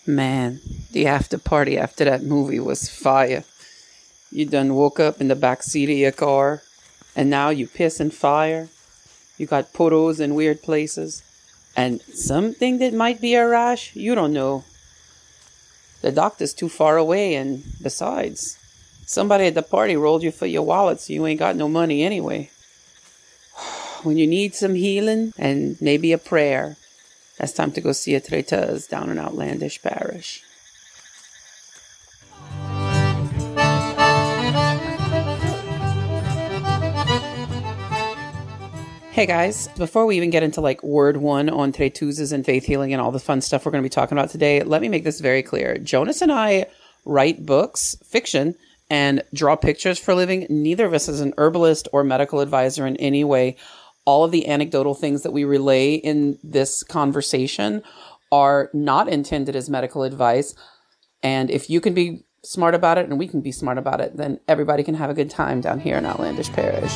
Man, the after party after that movie was fire. You done woke up in the back seat of your car, and now you piss and fire. You got photos in weird places, and something that might be a rash, you don't know. The doctor's too far away, and besides, somebody at the party rolled you for your wallet, so you ain't got no money anyway. When you need some healing and maybe a prayer, that's time to go see a traiteuse down in Outlandish Parish. Hey guys, before we even get into like word one on traiteuses and faith healing and all the fun stuff we're going to be talking about today, let me make this very clear. Jonas and I write books, fiction, and draw pictures for a living. Neither of us is an herbalist or medical advisor in any way. All of the anecdotal things that we relay in this conversation are not intended as medical advice. And if you can be smart about it and we can be smart about it, then everybody can have a good time down here in Outlandish Parish.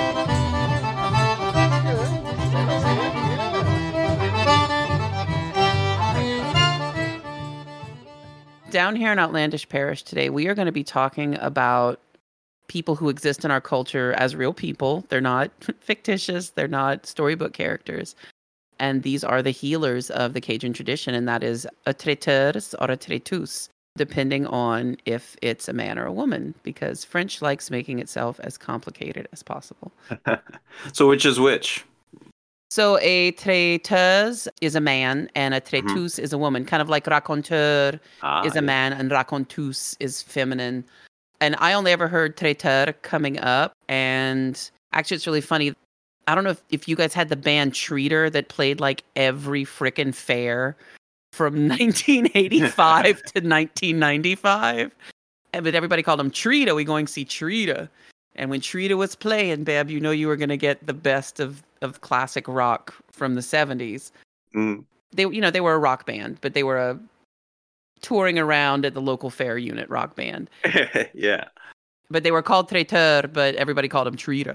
Down here in Outlandish Parish today, we are going to be talking about people who exist in our culture as real people. They're not fictitious. They're not storybook characters. And these are the healers of the Cajun tradition, and that is a traiteuse or a traiteuse, depending on if it's a man or a woman, because French likes making itself as complicated as possible. So which is which? So a traiteuse is a man and a traiteuse is a woman, kind of like raconteur is a man and raconteuse is feminine. And I only ever heard traiteur coming up. And actually, it's really funny. I don't know if you guys had the band Treater that played like every frickin' fair from 1985 to 1995. But everybody called him Treater. We going to see Treater. And when Treater was playing, Beb, you know you were going to get the best of classic rock from the 70s. Mm. They were a rock band, but they were a touring around at the local fair unit rock band. Yeah. But they were called Traiteur, but everybody called them Treater.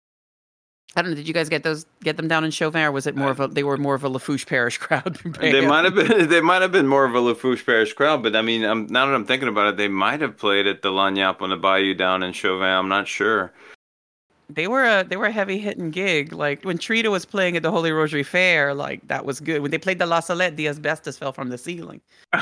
I don't know. Did you guys get them down in Chauvin, or was it they were more of a Lafourche Parish crowd? They might have been more of a Lafourche Parish crowd, but I mean, now that I'm thinking about it, they might have played at the Lagniappe on the Bayou down in Chauvin. I'm not sure. They were a heavy hitting gig. Like when Treater was playing at the Holy Rosary Fair, like that was good. When they played the La Salette, the asbestos fell from the ceiling.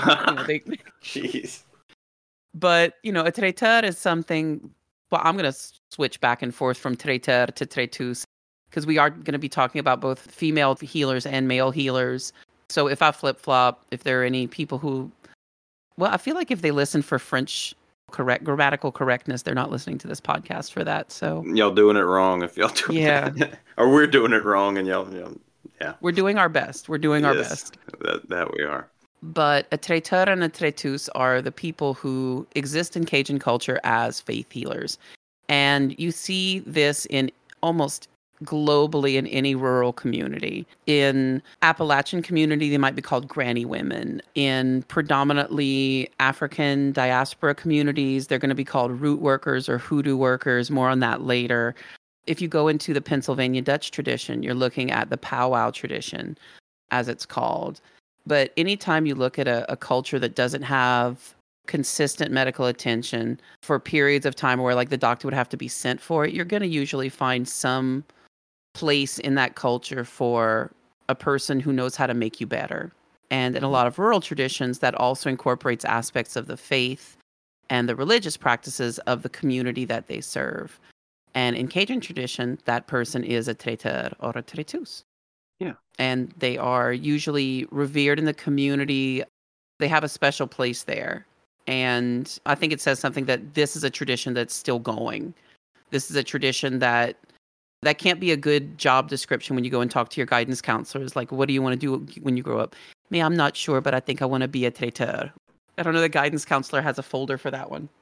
Jeez. But a traiteur is something. Well, I'm gonna switch back and forth from traiteur to traiteuse, because we are going to be talking about both female healers and male healers. So if I flip-flop, if there are any people who... Well, I feel like if they listen for French grammatical correctness, they're not listening to this podcast for that. So y'all doing it wrong if y'all do that. Or we're doing it wrong and y'all yeah. We're doing our best. We're doing our best. That we are. But a traiteur and a traiteuse are the people who exist in Cajun culture as faith healers. And you see this in almost globally in any rural community. In Appalachian community, they might be called granny women. In predominantly African diaspora communities, they're going to be called root workers or hoodoo workers. More on that later. If you go into the Pennsylvania Dutch tradition, you're looking at the powwow tradition, as it's called. But anytime you look at a culture that doesn't have consistent medical attention for periods of time where like the doctor would have to be sent for it, you're going to usually find some place in that culture for a person who knows how to make you better. And in a lot of rural traditions, that also incorporates aspects of the faith and the religious practices of the community that they serve. And in Cajun tradition, that person is a traiteur or a traiteuse. Yeah. And they are usually revered in the community. They have a special place there. And I think it says something that this is a tradition that's still going. This is a tradition that can't be a good job description when you go and talk to your guidance counselors. Like, what do you want to do when you grow up? Me, I'm not sure, but I think I want to be a traiteur. I don't know. The guidance counselor has a folder for that one.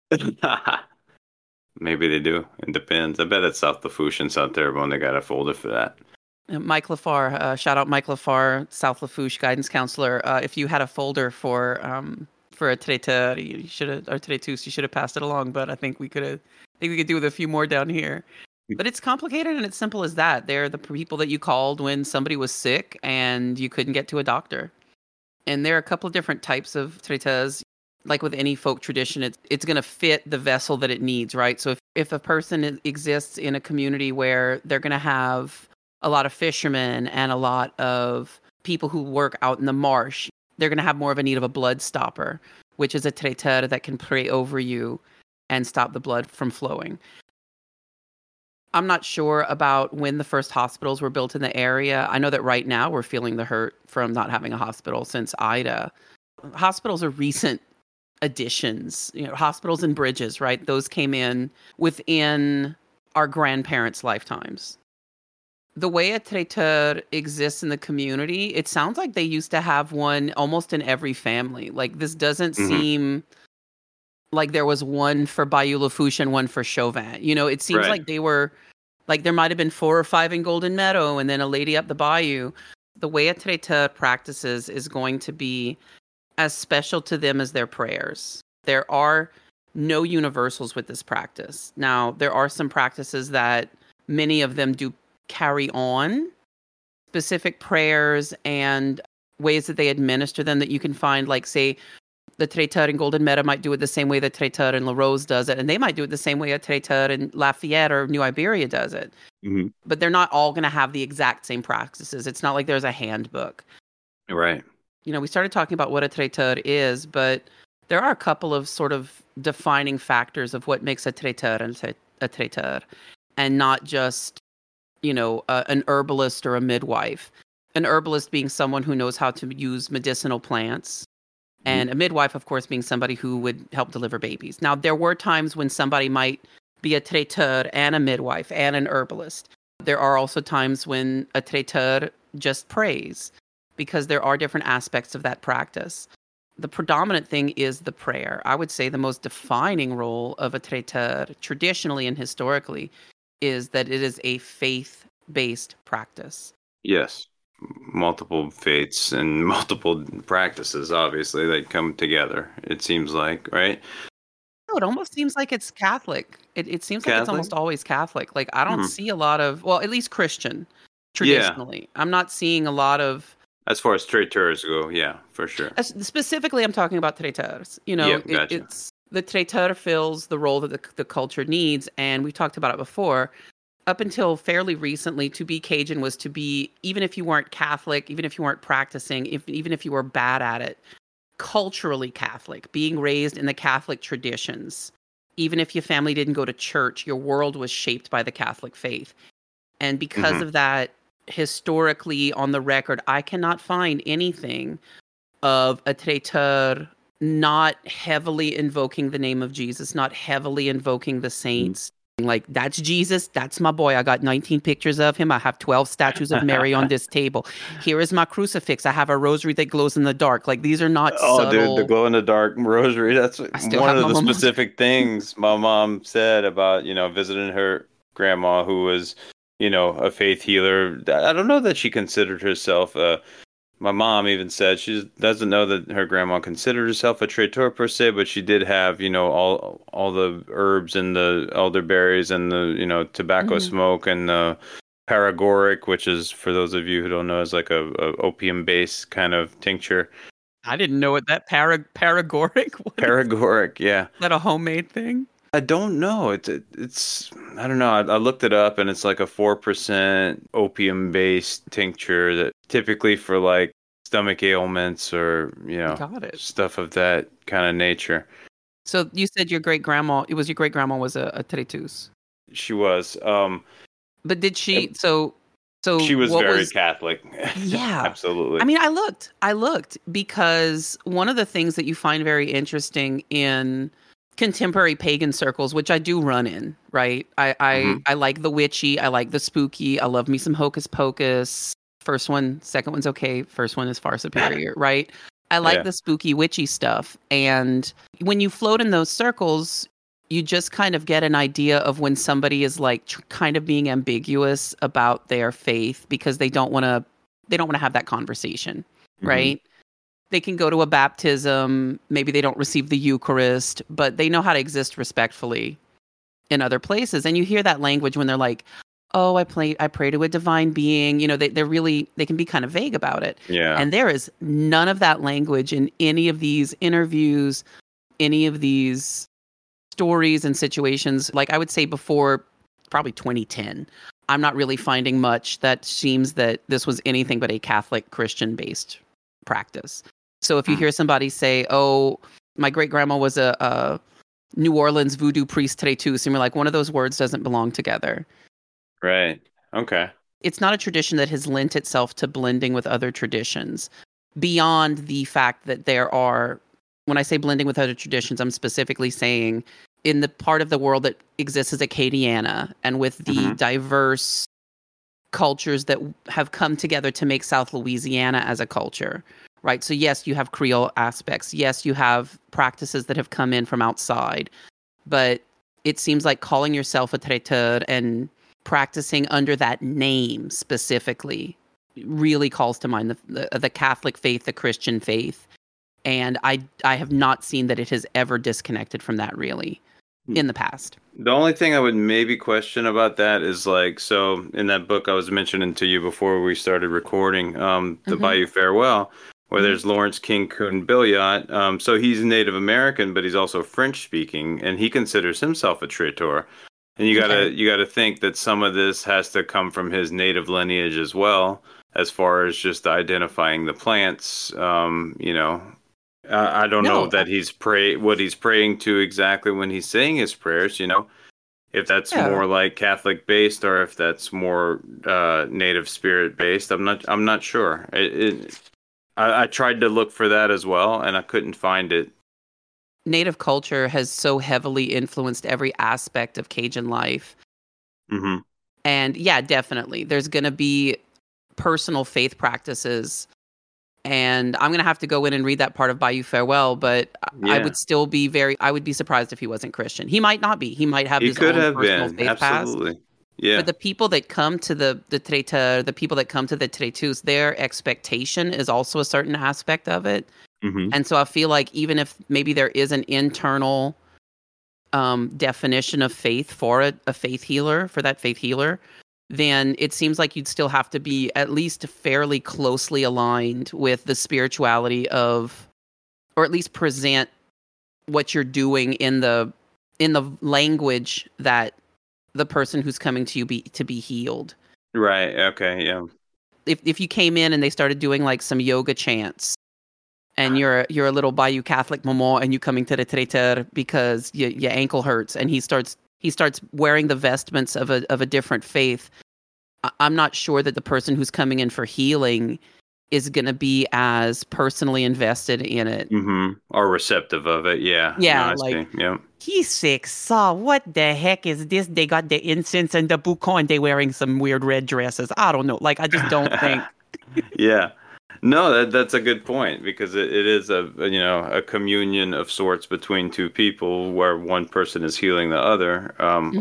Maybe they do. It depends. I bet it's South Lafourche out there when they got a folder for that. Mike LaFar, shout out Mike LaFar, South Lafourche guidance counselor. If you had a folder for a traiteur, you should have, or traiteuse, you should have passed it along. But I think we could do with a few more down here. But it's complicated and it's simple as that. They're the people that you called when somebody was sick and you couldn't get to a doctor. And there are a couple of different types of tretas. Like with any folk tradition, it's going to fit the vessel that it needs, right? So if a person exists in a community where they're going to have a lot of fishermen and a lot of people who work out in the marsh, they're going to have more of a need of a blood stopper, which is a traiteur that can pray over you and stop the blood from flowing. I'm not sure about when the first hospitals were built in the area. I know that right now we're feeling the hurt from not having a hospital since Ida. Hospitals are recent additions, hospitals and bridges, right? Those came in within our grandparents' lifetimes. The way a traiteur exists in the community, it sounds like they used to have one almost in every family. Like, this doesn't seem like there was one for Bayou Lafourche and one for Chauvin. It seems like they were, like, there might have been 4 or 5 in Golden Meadow and then a lady up the bayou. The way a traiteur practices is going to be as special to them as their prayers. There are no universals with this practice. Now, there are some practices that many of them do carry on, specific prayers and ways that they administer them that you can find, like, say, the traiteur in Golden Meadow might do it the same way the traiteur in La Rose does it, and they might do it the same way a traiteur in Lafayette or New Iberia does it. Mm-hmm. But they're not all going to have the exact same practices. It's not like there's a handbook. Right. We started talking about what a traiteur is, but there are a couple of sort of defining factors of what makes a traiteur a traiteur, and not just, an herbalist or a midwife. An herbalist being someone who knows how to use medicinal plants, and a midwife, of course, being somebody who would help deliver babies. Now, there were times when somebody might be a traiteur and a midwife and an herbalist. There are also times when a traiteur just prays, because there are different aspects of that practice. The predominant thing is the prayer. I would say the most defining role of a traiteur, traditionally and historically, is that it is a faith-based practice. Yes. Multiple faiths and multiple practices, obviously, that come together, it seems like, right? No, it almost seems like it's Catholic. It seems like it's almost always Catholic. Like, I don't see a lot of, well, at least Christian, traditionally. Yeah. I'm not seeing a lot of... As far as traiteurs go, yeah, for sure. Specifically, I'm talking about traiteurs. Gotcha. It's the traiteur fills the role that the culture needs, and we talked about it before. Up until fairly recently, to be Cajun was to be, even if you weren't Catholic, even if you weren't practicing, even if you were bad at it, culturally Catholic, being raised in the Catholic traditions. Even if your family didn't go to church, your world was shaped by the Catholic faith. And because of that, historically, on the record, I cannot find anything of a traiteur not heavily invoking the name of Jesus, not heavily invoking the saints. Like, that's Jesus, that's my boy. I got 19 pictures of him. I have 12 statues of Mary on this table. Here is my crucifix. I have a rosary that glows in the dark. Like, these are not subtle. Dude, the glow in the dark rosary, that's one of the specific things my mom said about, visiting her grandma, who was, a faith healer. I don't know that she considered herself my mom even said she doesn't know that her grandma considered herself a traiteur per se, but she did have, all the herbs and the elderberries and the, tobacco smoke and the paregoric, which is, for those of you who don't know, is like a opium-based kind of tincture. I didn't know what that paregoric was. Paregoric, yeah. Is that a homemade thing? I don't know. It's I don't know. I looked it up, and it's like a 4% opium-based tincture that typically for like stomach ailments or stuff of that kind of nature. So you said your great grandma was a traiteuse. She was. But did she? So she was very Catholic. Yeah, absolutely. I mean, I looked because one of the things that you find very interesting in contemporary pagan circles, which I do run in, right? I like the witchy, I like the spooky, I love me some hocus pocus. First one, second one's okay. First one is far superior, right? I like the spooky witchy stuff. And when you float in those circles, you just kind of get an idea of when somebody is like kind of being ambiguous about their faith because they don't want to have that conversation, right? They can go to a baptism, maybe they don't receive the Eucharist, but they know how to exist respectfully in other places. And you hear that language when they're like, oh, I pray to a divine being. They can be kind of vague about it. Yeah. And there is none of that language in any of these interviews, any of these stories and situations. Like I would say before probably 2010, I'm not really finding much that seems that this was anything but a Catholic Christian based practice. So if you hear somebody say, oh, my great grandma was a New Orleans voodoo priest traitus, and you're like, one of those words doesn't belong together. Right. Okay. It's not a tradition that has lent itself to blending with other traditions beyond the fact that there are, when I say blending with other traditions, I'm specifically saying in the part of the world that exists as Acadiana and with the diverse cultures that have come together to make South Louisiana as a culture, right? So yes, you have Creole aspects. Yes, you have practices that have come in from outside, but it seems like calling yourself a traiteur and practicing under that name specifically really calls to mind the Catholic faith, the Christian faith. And I have not seen that it has ever disconnected from that really in the past. The only thing I would maybe question about that is like, so in that book I was mentioning to you before we started recording, the Bayou Farewell, where there's Lawrence King Coon Billiot. So he's Native American, but he's also French speaking, and he considers himself a traiteur. And you gotta think that some of this has to come from his native lineage as well, as far as just identifying the plants. I don't know that what he's praying to exactly when he's saying his prayers. If that's more like Catholic based or if that's more native spirit based. I'm not sure. I tried to look for that as well, and I couldn't find it. Native culture has so heavily influenced every aspect of Cajun life. Mm-hmm. And yeah, definitely. There's going to be personal faith practices. And I'm going to have to go in and read that part of Bayou Farewell, but I would still be I would be surprised if he wasn't Christian. He might not be. He might have his own personal faith Absolutely. past. Yeah. But the people that come to the traiteur, the people that come to the traitus, their expectation is also a certain aspect of it. Mm-hmm. And so I feel like even if maybe there is an internal definition of faith for a faith healer, for that faith healer, then it seems like you'd still have to be at least fairly closely aligned with the spirituality of, or at least present what you're doing in the language that the person who's coming to you to be healed. Right. Okay. Yeah. If you came in and they started doing like some yoga chants, and you're a little Bayou Catholic maman, and you coming to the traiteur because your ankle hurts, and he starts wearing the vestments of a different faith, I'm not sure that the person who's coming in for healing is going to be as personally invested in it. Mm-hmm. Or receptive of it. Yeah. Yeah. Yeah. He's sick. So what the heck is this? They got the incense and the boucan. They wearing some weird red dresses. I don't know. Like, I just don't think. Yeah. No, that's a good point, because it is a communion of sorts between two people where one person is healing the other,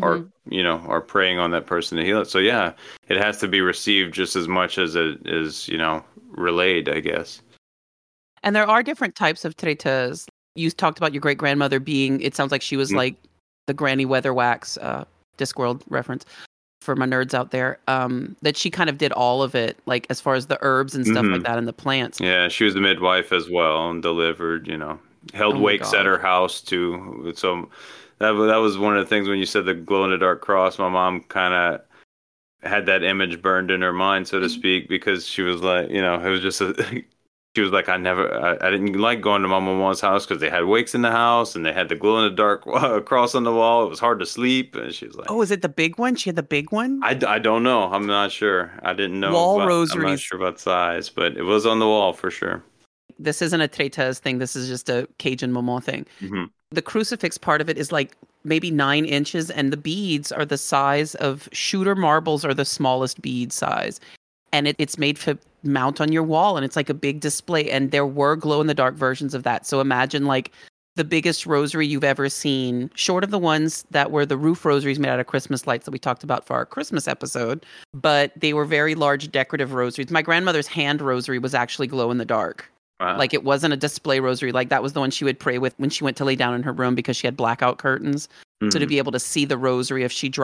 or praying on that person to heal it. So yeah, it has to be received just as much as it is, relayed, I guess. And there are different types of traiteurs. You talked about your great grandmother being, it sounds like she was like the Granny Weatherwax, Discworld reference for my nerds out there, that she kind of did all of it, like as far as the herbs and stuff like that and the plants. Yeah, she was the midwife as well and delivered, held wakes at her house too. So that was one of the things when you said the glow in the dark cross, my mom kind of had that image burned in her mind, so to speak, because she was like, it was just she was like, I didn't like going to my mom's house because they had wakes in the house and they had the glow in the dark cross on the wall. It was hard to sleep. And she was like, oh, is it the big one? She had the big one? I don't know. I'm not sure. I didn't know. Wall rosaries. I'm not sure about size, but it was on the wall for sure. This isn't a traiteuse thing. This is just a Cajun maman thing. Mm-hmm. The crucifix part of it is like maybe 9 inches, and the beads are the size of shooter marbles, are the smallest bead size. And it's made to mount on your wall, and it's like a big display. And there were glow-in-the-dark versions of that. So imagine like the biggest rosary you've ever seen, short of the ones that were the roof rosaries made out of Christmas lights that we talked about for our Christmas episode. But they were very large decorative rosaries. My grandmother's hand rosary was actually glow-in-the-dark. Wow. Like, it wasn't a display rosary. Like, that was the one she would pray with when she went to lay down in her room because she had blackout curtains. So to be able to see the rosary, if she dropped it,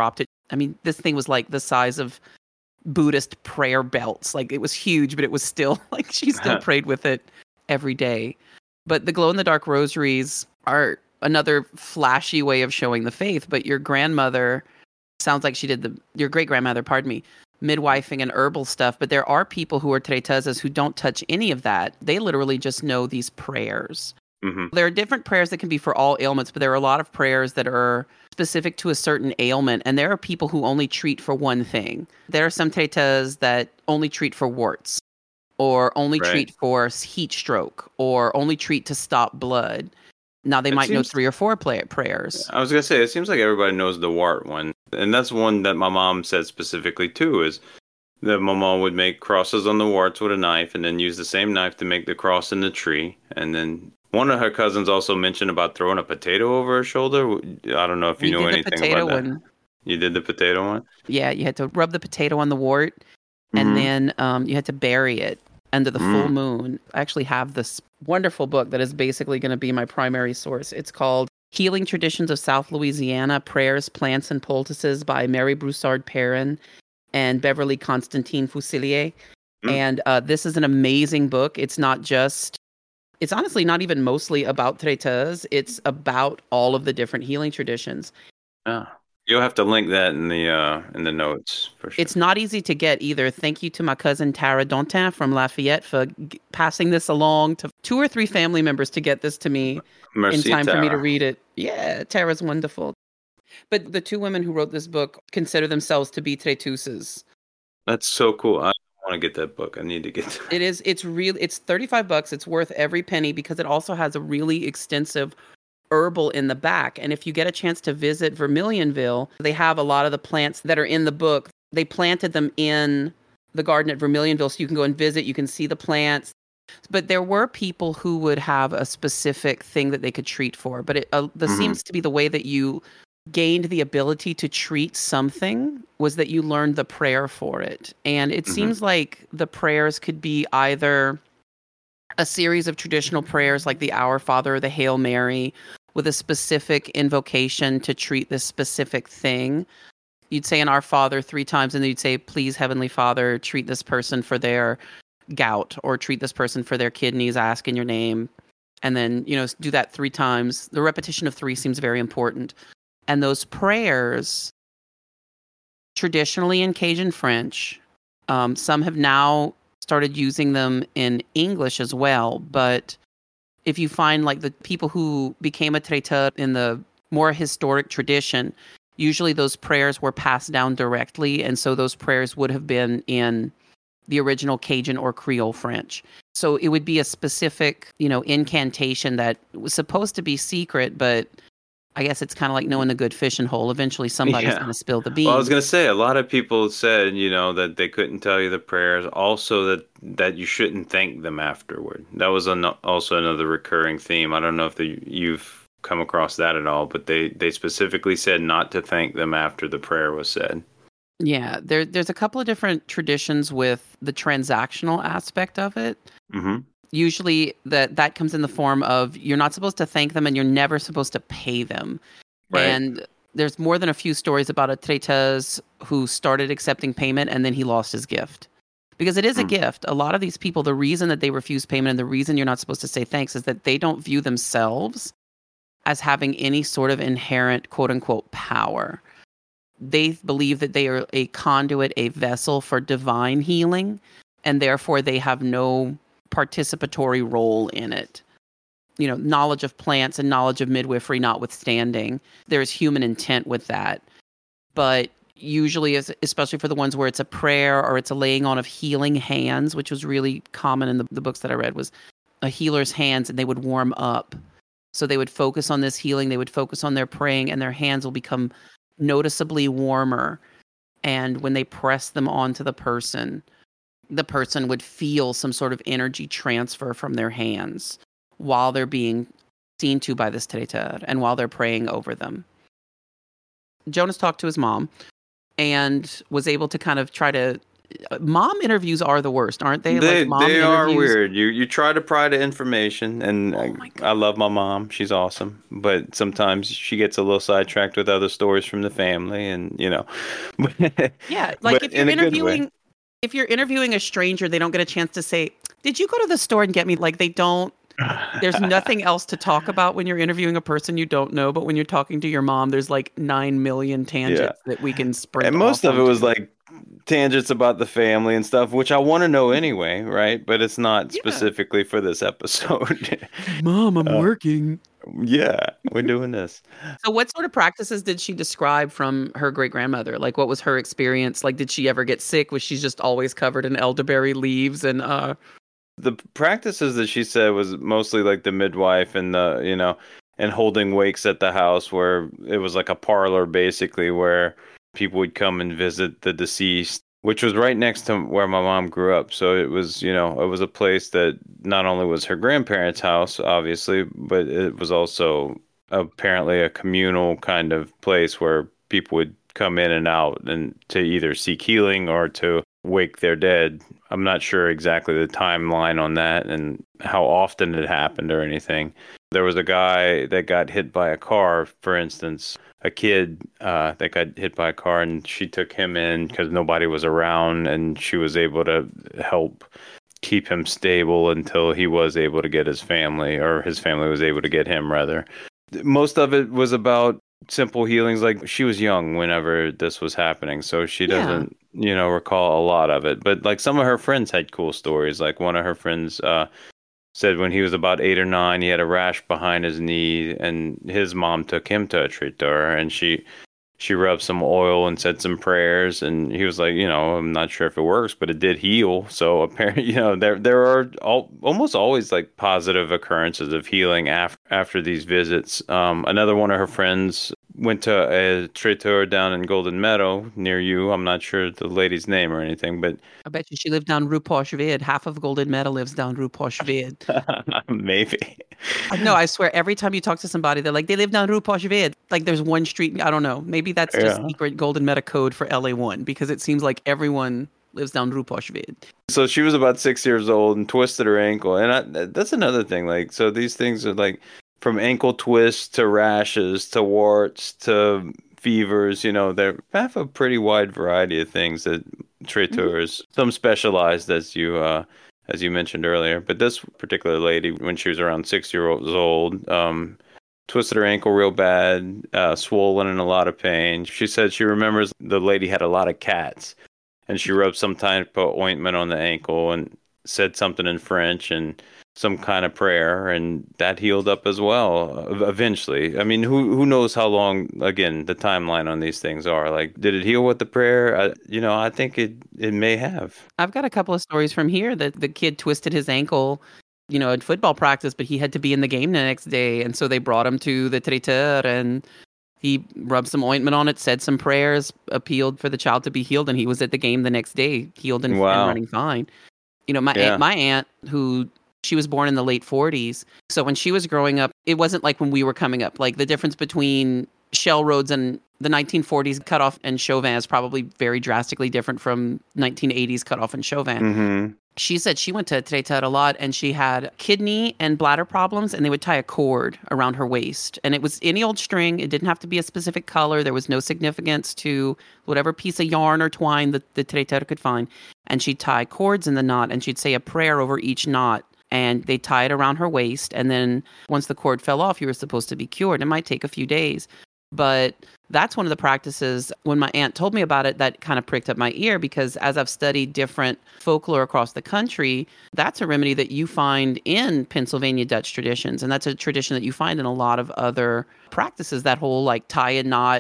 I mean, this thing was like the size of Buddhist prayer belts. Like it was huge, but it was still like she still prayed with it every day. But the glow in the dark rosaries are another flashy way of showing the faith. But your grandmother sounds like she did your great grandmother, pardon me, midwifing and herbal stuff. But there are people who are tretezas who don't touch any of that. They literally just know these prayers. Mm-hmm. There are different prayers that can be for all ailments, but there are a lot of prayers that are specific to a certain ailment. And there are people who only treat for one thing. There are some tretezas that only treat for warts, or only treat for heat stroke, or only treat to stop blood. Now, they might know 3 or 4 prayers. I was going to say, it seems like everybody knows the wart one. And that's one that my mom said specifically, too, is that my mom would make crosses on the warts with a knife and then use the same knife to make the cross in the tree. And then one of her cousins also mentioned about throwing a potato over her shoulder. I don't know if you know anything about that. One. You did the potato one? Yeah, you had to rub the potato on the wart, and then you had to bury it under the full moon. I actually have this wonderful book that is basically going to be my primary source. It's called Healing Traditions of South Louisiana, Prayers, Plants, and Poultices by Mary Broussard Perrin and Beverly Constantine Fusilier. And this is an amazing book. It's honestly not even mostly about tretez. It's about all of the different healing traditions. You'll have to link that in the notes for sure. It's not easy to get either. Thank you to my cousin Tara Dantin from Lafayette for passing this along to 2 or 3 family members to get this to me in time for me to read it. Yeah, Tara's wonderful. But the 2 women who wrote this book consider themselves to be tretusas. That's so cool. I want to get that book. I need to get that. It's $35. It's worth every penny because it also has a really extensive herbal in the back. And if you get a chance to visit Vermilionville, they have a lot of the plants that are in the book. They planted them in the garden at Vermilionville, so you can go and visit. You can see the plants. But there were people who would have a specific thing that they could treat for. But this seems to be the way that you gained the ability to treat something, was that you learned the prayer for it. And it seems like the prayers could be either a series of traditional prayers like the Our Father or the Hail Mary, with a specific invocation to treat this specific thing. You'd say an Our Father 3 times, and then you'd say, please, Heavenly Father, treat this person for their gout, or treat this person for their kidneys, I ask in your name. And then, do that 3 times. The repetition of 3 seems very important. And those prayers, traditionally in Cajun French, some have now started using them in English as well. But if you find like the people who became a traiteur in the more historic tradition, usually those prayers were passed down directly. And so those prayers would have been in the original Cajun or Creole French. So it would be a specific, incantation that was supposed to be secret, but I guess it's kind of like knowing the good fishing hole. Eventually somebody's going to spill the beans. Well, I was going to say, a lot of people said, that they couldn't tell you the prayers. Also that you shouldn't thank them afterward. That was also another recurring theme. I don't know if you've come across that at all, but they specifically said not to thank them after the prayer was said. Yeah, there's a couple of different traditions with the transactional aspect of it. Mm-hmm. Usually that comes in the form of you're not supposed to thank them and you're never supposed to pay them. Right. And there's more than a few stories about a traiteur who started accepting payment and then he lost his gift. Because it is a gift. A lot of these people, the reason that they refuse payment and the reason you're not supposed to say thanks is that they don't view themselves as having any sort of inherent quote-unquote power. They believe that they are a conduit, a vessel for divine healing, and therefore they have no participatory role in it. Knowledge of plants and knowledge of midwifery notwithstanding, there's human intent with that. But usually, especially for the ones where it's a prayer or it's a laying on of healing hands, which was really common in the books that I read, was a healer's hands, and they would warm up. So they would focus on this healing, they would focus on their praying, and their hands will become noticeably warmer. And when they press them onto the person would feel some sort of energy transfer from their hands while they're being seen to by this traiteur and while they're praying over them. Jonas talked to his mom and was able to kind of try to Mom interviews are the worst, aren't they? Like mom They are interviews. weird. You try to pry the information, and Oh my I God. love my mom. She's awesome, but sometimes she gets a little sidetracked with other stories from the family, and Yeah, like but in a good way. if you're interviewing a stranger, they don't get a chance to say, "Did you go to the store and get me?" Like they don't there's nothing else to talk about when you're interviewing a person you don't know, but when you're talking to your mom, there's like 9 million Yeah, tangents that we can and sprint most off of it was onto. like tangents about the family and stuff, which I want to know anyway, right? But it's not Yeah. specifically for this episode. Mom, I'm uh, working. yeah, we're doing this. So what sort of practices did she describe from her great grandmother? Like what was her experience? Like did she ever get sick? Was she just always covered in elderberry leaves and The practices that she said was mostly like the midwife and and holding wakes at the house, where it was like a parlor basically, where people would come and visit the deceased, which was right next to where my mom grew up. So it was, it was a place that not only was her grandparents' house, obviously, but it was also apparently a communal kind of place where people would come in and out and to either seek healing or to wake their dead. I'm not sure exactly the timeline on that and how often it happened or anything. There was a guy that got hit by a car, for instance, a kid that got hit by a car, and she took him in because nobody was around, and she was able to help keep him stable until he was able to get his family, or his family was able to get him, rather. Most of it was about simple healings. Like, she was young whenever this was happening, so she yeah. doesn't, recall a lot of it. But like some of her friends had cool stories. Like one of her friends said when he was about 8 or 9, he had a rash behind his knee, and his mom took him to a traiteur, and she rubbed some oil and said some prayers, and he was like, I'm not sure if it works, but it did heal. So apparently, there are almost always like positive occurrences of healing after these visits. Another one of her friends went to a traiteur down in Golden Meadow near you. I'm not sure the lady's name or anything, but I bet you she lived down Rue Pochevide. Half of Golden Meadow lives down Rue Pochevide. maybe. No, I swear, every time you talk to somebody, they're like, they live down Rue Pochevide. Like there's one street, I don't know. Maybe that's just Yeah. secret Golden Meadow code for LA1 because it seems like everyone lives down Rue Pochevide. So she was about 6 years old and twisted her ankle, and that's another thing. Like, so these things are like from ankle twists to rashes to warts to fevers. They have a pretty wide variety of things that Mhm. traiteurs. Some specialized, as you mentioned earlier. But this particular lady, when she was around 6 years old, twisted her ankle real bad, swollen and a lot of pain. She said she remembers the lady had a lot of cats, and she rubbed some type of ointment on the ankle and said something in French and some kind of prayer, and that healed up as well eventually. I mean, who knows how long, again, the timeline on these things are. Like, did it heal with the prayer? I think it may have. I've got a couple of stories from here that the kid twisted his ankle, at football practice, but he had to be in the game the next day. And so they brought him to the traiteur and he rubbed some ointment on it, said some prayers, appealed for the child to be healed. And he was at the game the next day, healed and Wow. running fine. My Yeah. my aunt, who she was born in the late 40s. So when she was growing up, it wasn't like when we were coming up. Like the difference between Shell Roads and the 1940s cutoff and Chauvin is probably very drastically different from 1980s cutoff and Chauvin. Mm-hmm. She said she went to traiteur a lot and she had kidney and bladder problems and they would tie a cord around her waist. And it was any old string. It didn't have to be a specific color. There was no significance to whatever piece of yarn or twine that the traiteur could find. And she'd tie cords in the knot and she'd say a prayer over each knot. And they tie it around her waist. And then once the cord fell off, you were supposed to be cured. It might take a few days. But that's one of the practices. When my aunt told me about it, that kind of pricked up my ear because as I've studied different folklore across the country, that's a remedy that you find in Pennsylvania Dutch traditions. And that's a tradition that you find in a lot of other practices, that whole like tie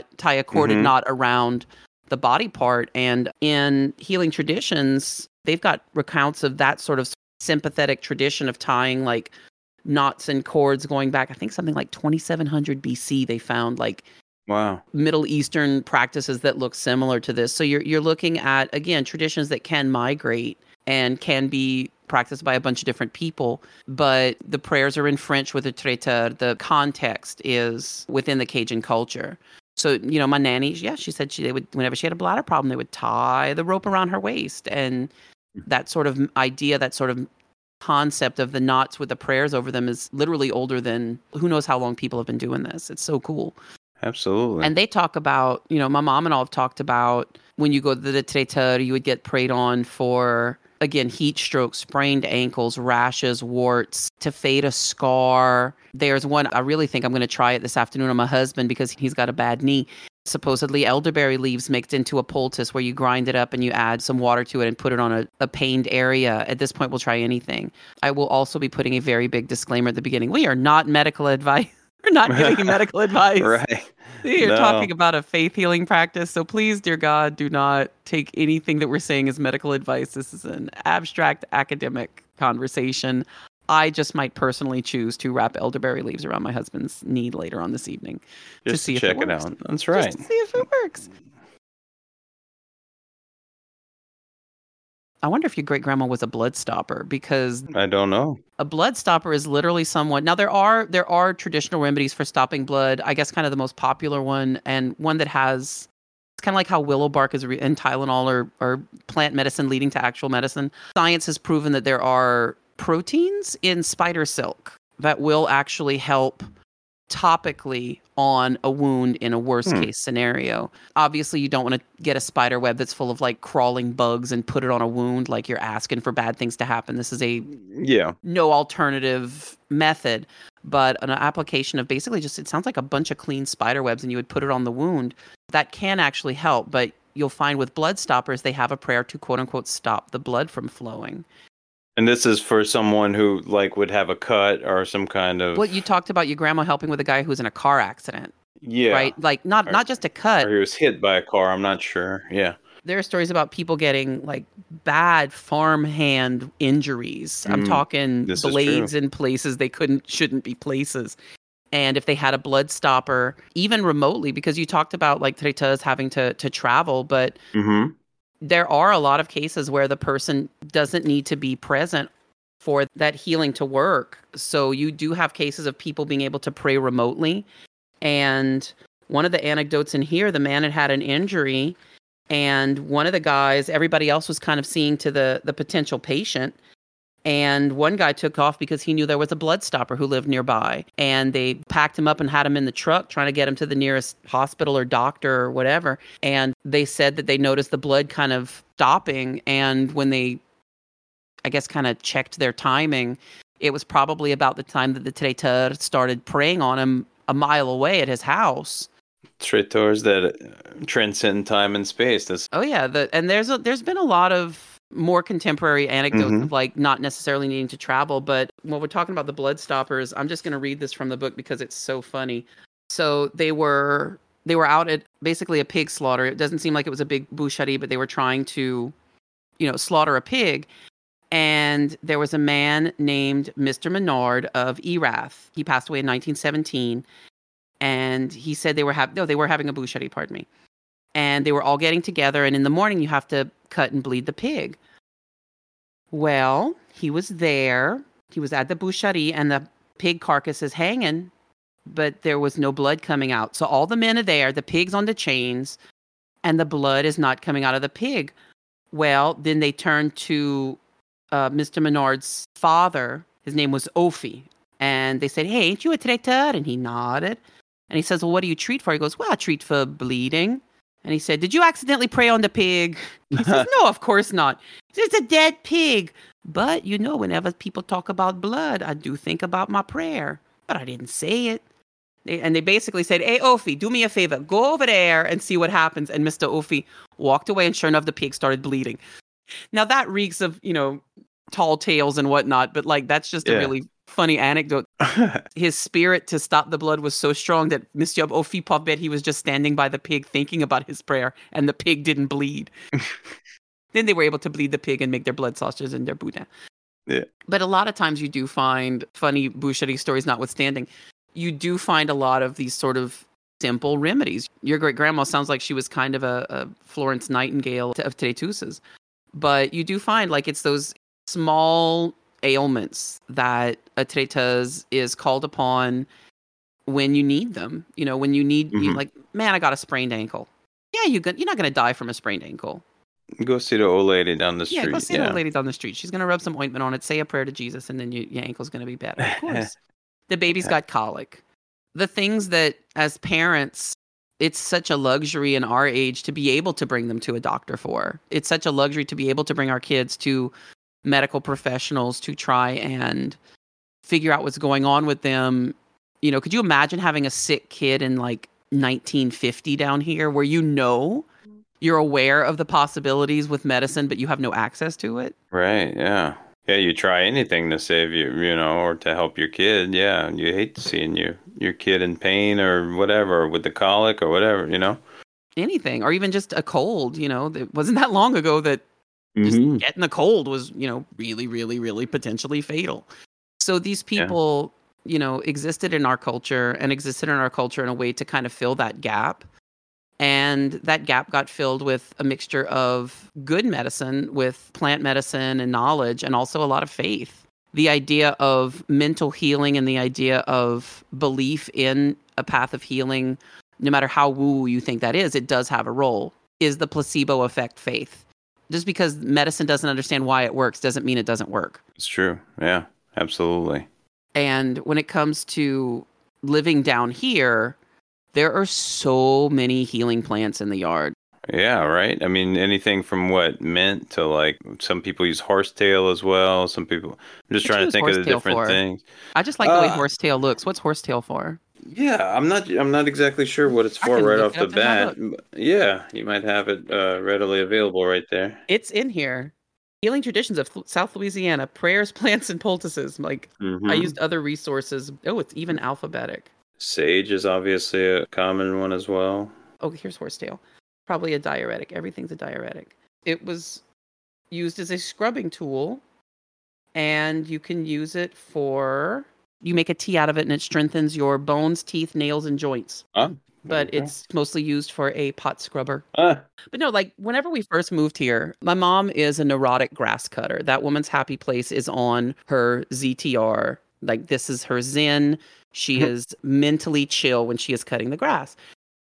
a corded Mm-hmm. knot around the body part. And in healing traditions, they've got recounts of that sort of sympathetic tradition of tying like knots and cords going back, I think something like 2700 BC. They found like Wow. Middle Eastern practices that look similar to this. So you're looking at, again, traditions that can migrate and can be practiced by a bunch of different people, but the prayers are in French with the traiteur. The context is within the Cajun culture. So, my nanny, yeah, she said they would, whenever she had a bladder problem, they would tie the rope around her waist. And that sort of idea, that sort of concept of the knots with the prayers over them is literally older than who knows how long people have been doing this. It's so cool. Absolutely. And they talk about, my mom and all have talked about when you go to the traiteur, you would get prayed on for, again, heat stroke, sprained ankles, rashes, warts, to fade a scar. There's one, I really think I'm going to try it this afternoon on my husband because he's got a bad knee. Supposedly elderberry leaves mixed into a poultice where you grind it up and you add some water to it and put it on a pained area. At this point, we'll try anything. I will also be putting a very big disclaimer at the beginning. We are not medical advice. We're not giving medical advice. Right. You're talking about a faith healing practice. So please, dear God, do not take anything that we're saying as medical advice. This is an abstract academic conversation. I just might personally choose to wrap elderberry leaves around my husband's knee later on this evening just to see check if it it works. out. That's right. Just to see if it works. I wonder if your great grandma was a blood stopper, because I don't know. A blood stopper is literally someone. Now there are traditional remedies for stopping blood. I guess kind of the most popular one, and one that has, it's kind of like how willow bark is and Tylenol or plant medicine leading to actual medicine. Science has proven that there are proteins in spider silk that will actually help topically on a wound in a worst case scenario. Obviously, you don't want to get a spider web that's full of like crawling bugs and put it on a wound, like you're asking for bad things to happen. This is a no alternative method, but an application of basically just, it sounds like a bunch of clean spider webs, and you would put it on the wound. That can actually help, but you'll find with blood stoppers, they have a prayer to quote unquote stop the blood from flowing. And this is for someone who like would have a cut or some kind of. Well, you talked about your grandma helping with a guy who was in a car accident. Yeah. Right? Like not just a cut. Or he was hit by a car, I'm not sure. Yeah. There are stories about people getting like bad farmhand injuries. I'm talking blades in places they shouldn't be places. And if they had a blood stopper, even remotely, because you talked about like traiteurs having to travel, but there are a lot of cases where the person doesn't need to be present for that healing to work. So you do have cases of people being able to pray remotely. And one of the anecdotes in here, the man had an injury, and one of the guys, everybody else was kind of seeing to the potential patient. And one guy took off because he knew there was a blood stopper who lived nearby. And they packed him up and had him in the truck trying to get him to the nearest hospital or doctor or whatever. And they said that they noticed the blood kind of stopping. And when they, I guess, kind of checked their timing, it was probably about the time that the traiteur started praying on him a mile away at his house. Traiteurs that transcend time and space. Oh yeah, and there's been a lot of more contemporary anecdotes of like not necessarily needing to travel, but when we're talking about the blood stoppers, I'm just going to read this from the book because it's so funny. So they were out at basically a pig slaughter. It doesn't seem like it was a big boucherie, but they were trying to, slaughter a pig. And there was a man named Mr. Menard of Erath. He passed away in 1917. And he said they were having a boucherie, pardon me. And they were all getting together, and in the morning you have to cut and bleed the pig. Well, he was there. He was at the boucherie, and the pig carcass is hanging, but there was no blood coming out. So all the men are there, the pig's on the chains, and the blood is not coming out of the pig. Well, then they turned to Mr. Menard's father. His name was Ophi. And they said, "Hey, ain't you a traiteur?" And he nodded. And he says, "Well, what do you treat for?" He goes, "Well, I treat for bleeding." And he said, "Did you accidentally pray on the pig?" He says, "No, of course not." He says, "It's a dead pig. But, whenever people talk about blood, I do think about my prayer. But I didn't say it." And they basically said, "Hey, Ophi, do me a favor. Go over there and see what happens." And Mr. Ophi walked away, and sure enough, the pig started bleeding. Now, that reeks of, tall tales and whatnot, but, that's just a really funny anecdote. His spirit to stop the blood was so strong that Monsieur Ophi bet he was just standing by the pig thinking about his prayer, and the pig didn't bleed. Then they were able to bleed the pig and make their blood sausages and their boudin. Yeah. But a lot of times you do find, funny boucherie stories notwithstanding, you do find a lot of these sort of simple remedies. Your great-grandma sounds like she was kind of a Florence Nightingale of traiteuses. But you do find, it's those small ailments that a traiteuse is called upon when you need them. When you need, you Mm-hmm. like, man, I got a sprained ankle. Yeah, you're not going to die from a sprained ankle. Go see the old lady down the Yeah, go street. see the old lady down the street. She's going to rub some ointment on it, say a prayer to Jesus, and then your ankle's going to be better. Of course. The baby's got colic. The things that, as parents, it's such a luxury in our age to be able to bring them to a doctor for. It's such a luxury to be able to bring our kids to medical professionals to try and figure out what's going on with them. Could you imagine having a sick kid in like 1950 down here where you're aware of the possibilities with medicine, but you have no access to it? Right, yeah. Yeah, you try anything to save you, or to help your kid. Yeah, you hate seeing your kid in pain or whatever, with the colic or whatever, Anything, or even just a cold, it wasn't that long ago that just getting a cold was, really, really, really potentially fatal. So these people, existed in our culture and existed in our culture in a way to kind of fill that gap. And that gap got filled with a mixture of good medicine, with plant medicine and knowledge, and also a lot of faith. The idea of mental healing and the idea of belief in a path of healing, no matter how woo you think that is, it does have a role. Is the placebo effect faith? Just because medicine doesn't understand why it works doesn't mean it doesn't work. It's true. Yeah, absolutely. And when it comes to living down here, there are so many healing plants in the yard. Yeah, right. I mean, anything from mint to like some people use horsetail as well. Some people, I'm just trying to think of the different things. I just like the way horsetail looks. What's horsetail for? Yeah, I'm not exactly sure what it's for right off the bat. Yeah, you might have it readily available right there. It's in here. Healing Traditions of South Louisiana, Prayers, Plants, and Poultices. I used other resources. Oh, it's even alphabetic. Sage is obviously a common one as well. Oh, here's horsetail. Probably a diuretic. Everything's a diuretic. It was used as a scrubbing tool, and you can use it you make a tea out of it, and it strengthens your bones, teeth, nails, and joints. But it's mostly used for a pot scrubber. But no, whenever we first moved here, my mom is a neurotic grass cutter. That woman's happy place is on her ZTR. This is her zen. She is mentally chill when she is cutting the grass.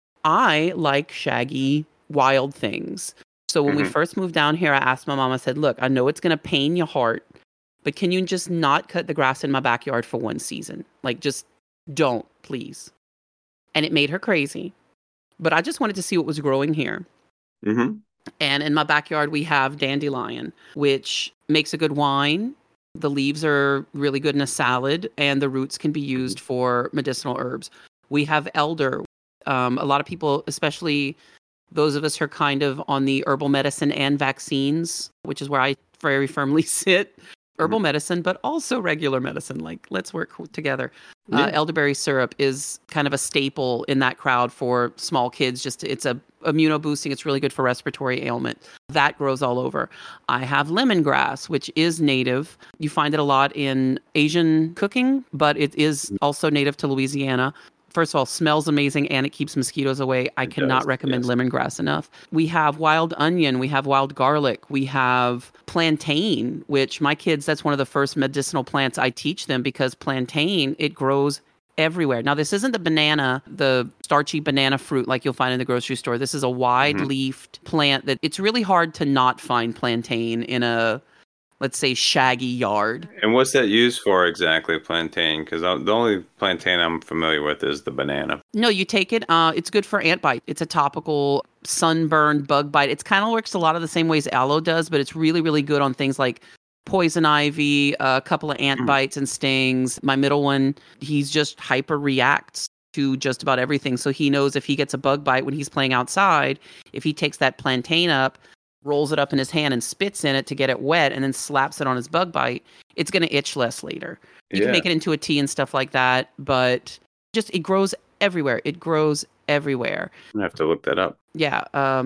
I like shaggy, wild things. So when we first moved down here, I asked my mom, I said, look, I know it's going to pain your heart, but can you just not cut the grass in my backyard for one season? Just don't, please. And it made her crazy. But I just wanted to see what was growing here. And in my backyard, we have dandelion, which makes a good wine. The leaves are really good in a salad, and the roots can be used for medicinal herbs. We have elder. A lot of people, especially those of us who are kind of on the herbal medicine and vaccines, which is where I very firmly sit, herbal medicine, but also regular medicine. Let's work together. Elderberry syrup is kind of a staple in that crowd for small kids. It's a immunoboosting. It's really good for respiratory ailment. That grows all over. I have lemongrass, which is native. You find it a lot in Asian cooking, but it is also native to Louisiana. First of all, smells amazing, and it keeps mosquitoes away. I cannot recommend lemongrass enough. We have wild onion. We have wild garlic. We have plantain, which my kids, that's one of the first medicinal plants I teach them, because plantain, it grows everywhere. Now, this isn't the banana, the starchy banana fruit like you'll find in the grocery store. This is a wide-leafed plant that it's really hard to not find plantain in a, let's say, shaggy yard. And what's that used for exactly, plantain? Because the only plantain I'm familiar with is the banana. No, you take it. It's good for ant bite. It's a topical sunburn bug bite. It kind of works a lot of the same ways aloe does, but it's really, really good on things like poison ivy, a couple of ant bites and stings. My middle one, he's just hyper reacts to just about everything. So he knows if he gets a bug bite when he's playing outside, if he takes that plantain up, rolls it up in his hand and spits in it to get it wet, and then slaps it on his bug bite, it's going to itch less later. You can make it into a tea and stuff like that, but just it grows everywhere. It grows everywhere. I have to look that up. Yeah.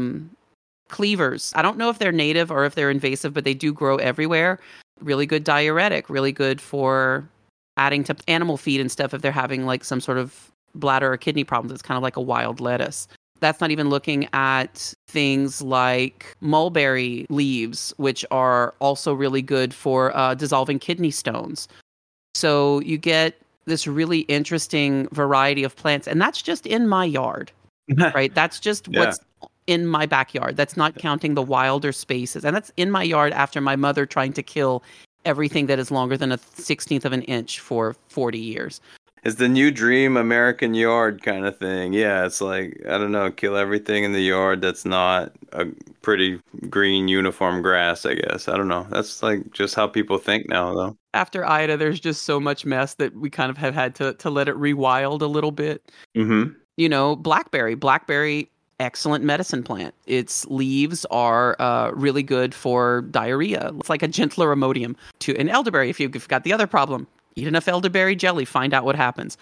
Cleavers. I don't know if they're native or if they're invasive, but they do grow everywhere. Really good diuretic, really good for adding to animal feed and stuff if they're having some sort of bladder or kidney problems. It's kind of like a wild lettuce. That's not even looking at things like mulberry leaves, which are also really good for dissolving kidney stones. So you get this really interesting variety of plants. And that's just in my yard, right? That's just what's in my backyard. That's not counting the wilder spaces. And that's in my yard after my mother trying to kill everything that is longer than a 16th of an inch for 40 years. It's the new dream American yard kind of thing. Yeah, it's like, I don't know, kill everything in the yard that's not a pretty green uniform grass, I guess. I don't know. That's like just how people think now, though. After Ida, there's just so much mess that we kind of have had to let it rewild a little bit. Mm-hmm. You know, blackberry, excellent medicine plant. Its leaves are really good for diarrhea. It's like a gentler Imodium. And elderberry, if you've got the other problem, eat enough elderberry jelly, find out what happens.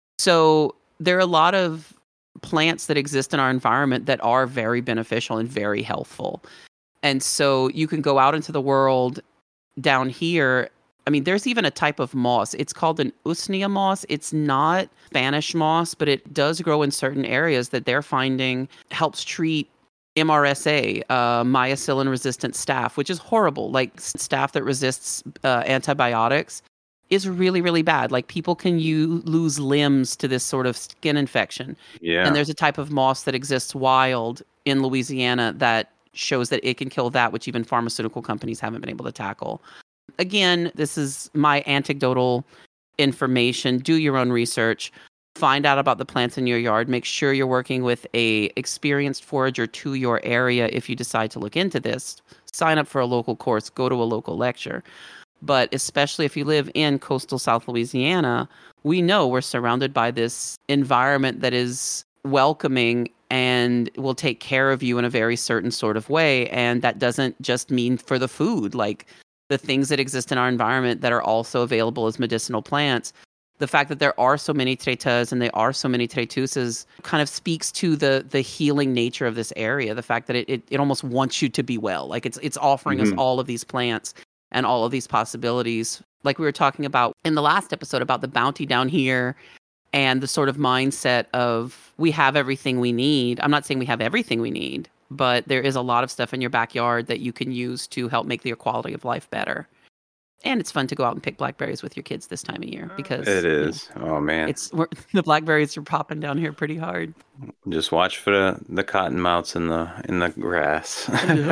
So there are a lot of plants that exist in our environment that are very beneficial and very healthful. And so you can go out into the world down here. I mean, there's even a type of moss. It's called an Usnea moss. It's not Spanish moss, but it does grow in certain areas that they're finding helps treat MRSA, myoxidil-resistant staph, which is horrible. Like staph that resists antibiotics is really, really bad. Like people can lose limbs to this sort of skin infection. Yeah. And there's a type of moss that exists wild in Louisiana that shows that it can kill that, which even pharmaceutical companies haven't been able to tackle. Again, this is my anecdotal information. Do your own research. Find out about the plants in your yard. Make sure you're working with a experienced forager to your area if you decide to look into this. Sign up for a local course. Go to a local lecture. But especially if you live in coastal South Louisiana, we know we're surrounded by this environment that is welcoming and will take care of you in a very certain sort of way. And that doesn't just mean for the food, like the things that exist in our environment that are also available as medicinal plants. The fact that there are so many tretas and there are so many tretusas kind of speaks to the healing nature of this area. The fact that it almost wants you to be well. Like it's offering us all of these plants and all of these possibilities. Like we were talking about in the last episode about the bounty down here and the sort of mindset of we have everything we need. I'm not saying we have everything we need, but there is a lot of stuff in your backyard that you can use to help make your quality of life better. And it's fun to go out and pick blackberries with your kids this time of year because it is. Oh man, the blackberries are popping down here pretty hard. Just watch for the cottonmouths in the grass.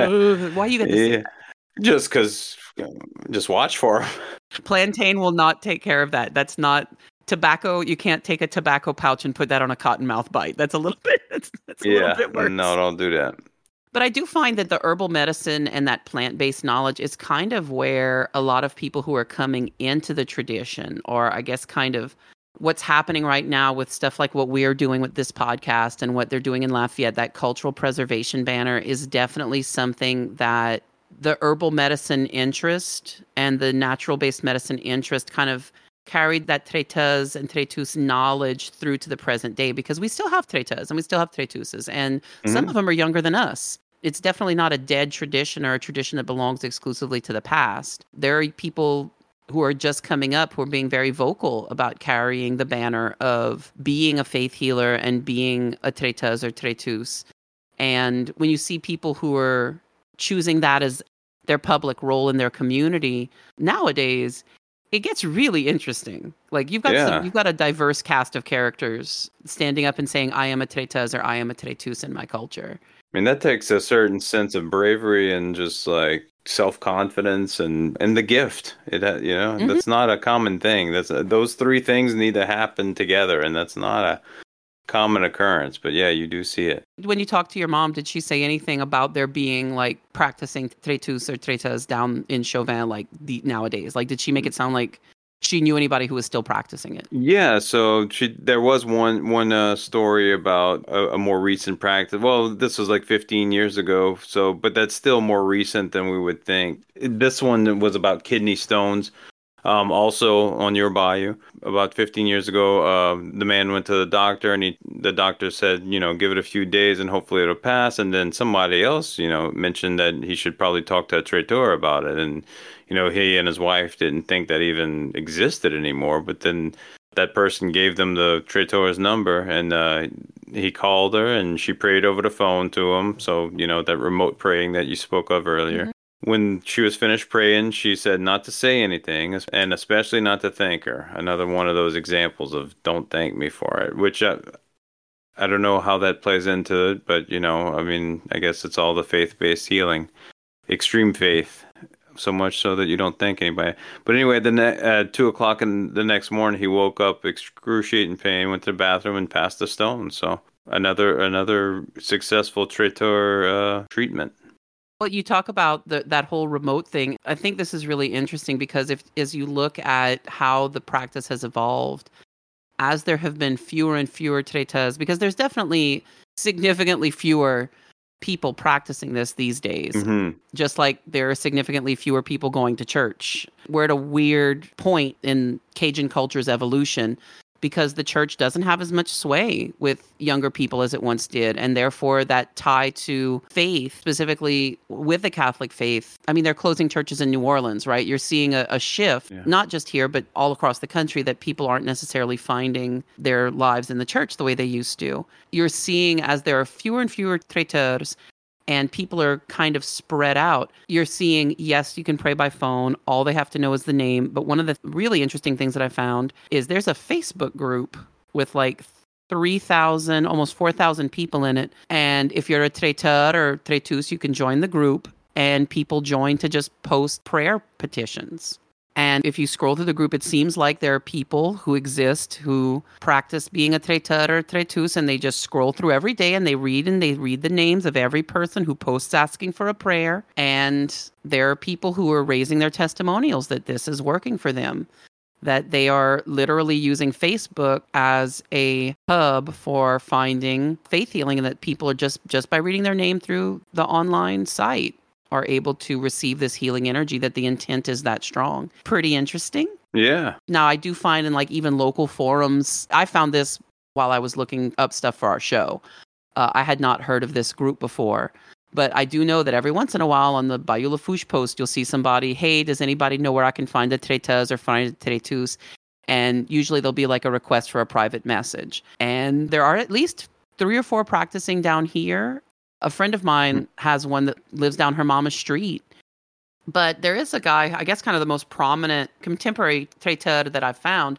Why you got to say that? Just because, just watch for them. Plantain will not take care of that. That's not tobacco. You can't take a tobacco pouch and put that on a cottonmouth bite. That's a little bit. That's a little bit worse. No, don't do that. But I do find that the herbal medicine and that plant-based knowledge is kind of where a lot of people who are coming into the tradition, or I guess kind of what's happening right now with stuff like what we're doing with this podcast and what they're doing in Lafayette, that cultural preservation banner is definitely something that the herbal medicine interest and the natural-based medicine interest kind of carried that tretas and tretus knowledge through to the present day, because we still have tretas and we still have tretusas, and some of them are younger than us. It's definitely not a dead tradition or a tradition that belongs exclusively to the past. There are people who are just coming up who are being very vocal about carrying the banner of being a faith healer and being a tretas or tretus. And when you see people who are choosing that as their public role in their community nowadays, it gets really interesting. Like you've got a diverse cast of characters standing up and saying, I am a tretas or I am a tretus in my culture. I mean, that takes a certain sense of bravery and just like self-confidence and the gift. That's not a common thing. Those three things need to happen together, and that's not a common occurrence. But yeah, you do see it. When you talk to your mom, did she say anything about there being like practicing tretus or tretas down in Chauvin like nowadays? Like, did she make it sound like she knew anybody who was still practicing it? Yeah, so there was one story about a more recent practice. Well, this was like 15 years ago, but that's still more recent than we would think. This one was about kidney stones. Also on your bayou, about 15 years ago, the man went to the doctor and the doctor said, give it a few days and hopefully it'll pass. And then somebody else, mentioned that he should probably talk to a traiteur about it. And, he and his wife didn't think that even existed anymore. But then that person gave them the traiteur's number, and he called her and she prayed over the phone to him. So, that remote praying that you spoke of earlier. When she was finished praying, she said not to say anything, and especially not to thank her. Another one of those examples of don't thank me for it, which I don't know how that plays into it, but I mean, I guess it's all the faith-based healing, extreme faith, so much so that you don't thank anybody. But anyway, at 2 o'clock in the next morning, he woke up excruciating pain, went to the bathroom, and passed the stone. So another successful traiteur treatment. Well, you talk about that whole remote thing. I think this is really interesting because as you look at how the practice has evolved, as there have been fewer and fewer traiteurs, because there's definitely significantly fewer people practicing this these days, just like there are significantly fewer people going to church. We're at a weird point in Cajun culture's evolution because the church doesn't have as much sway with younger people as it once did. And therefore, that tie to faith, specifically with the Catholic faith, I mean, they're closing churches in New Orleans, right? You're seeing a shift, not just here, but all across the country, that people aren't necessarily finding their lives in the church the way they used to. You're seeing, as there are fewer and fewer traiteurs, and people are kind of spread out, you're seeing, yes, you can pray by phone. All they have to know is the name. But one of the really interesting things that I found is there's a Facebook group with like 3,000, almost 4,000 people in it. And if you're a traiteur or traiteuse, you can join the group, and people join to just post prayer petitions. And if you scroll through the group, it seems like there are people who exist who practice being a traiteur or traiteuse, and they just scroll through every day and they read the names of every person who posts asking for a prayer. And there are people who are raising their testimonials that this is working for them, that they are literally using Facebook as a hub for finding faith healing, and that people are just by reading their name through the online site are able to receive this healing energy, that the intent is that strong. Pretty interesting. Yeah. Now, I do find in like even local forums, I found this while I was looking up stuff for our show. I had not heard of this group before, but I do know that every once in a while on the Bayou Lafourche post, you'll see somebody, hey, does anybody know where I can find a traiteuse or find a traiteuse? And usually there'll be like a request for a private message. And there are at least 3 or 4 practicing down here. A friend of mine has one that lives down her mama's street. But there is a guy, I guess kind of the most prominent contemporary traiteur that I've found